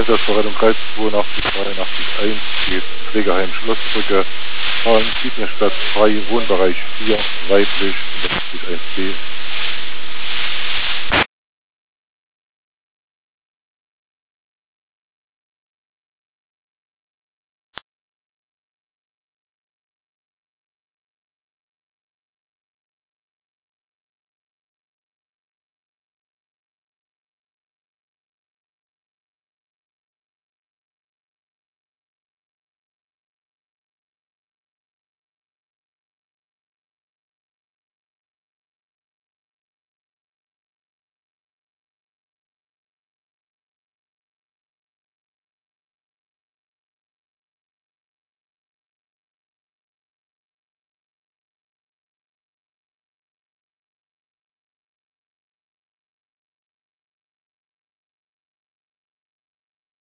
Einsatzverwaltung Kreis 82 83 geht Pflegeheim Schlossbrücke, Zahlen Südnerstadt frei, Wohnbereich 4, weiblich, 1b.